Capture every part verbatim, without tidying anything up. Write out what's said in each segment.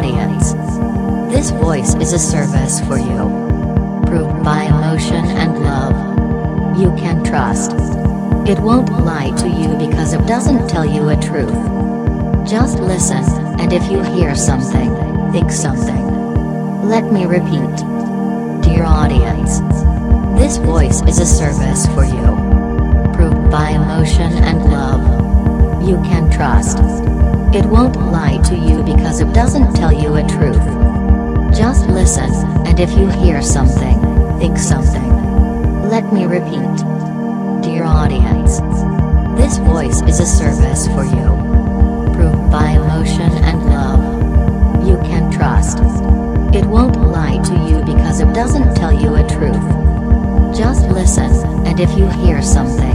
audience. This voice is a service for you. Proved by emotion and love. You can trust. It won't lie to you because it doesn't tell you a truth. Just listen, and if you hear something, think something. Let me repeat. Dear audience. This voice is a service for you. Proved by emotion and love. You can trust. It won't lie to you because it doesn't tell you a truth. Just listen, and if you hear something, think something. Let me repeat. Dear audience. This voice is a service for you. Proved by emotion and love. You can trust. It won't lie to you because it doesn't tell you a truth. Just listen, and if you hear something.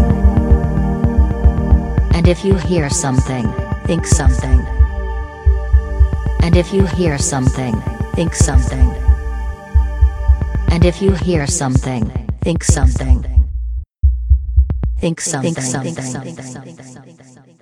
And if you hear something, think something. And if you hear something, think something. And if you hear something, think something. Think something. Think something.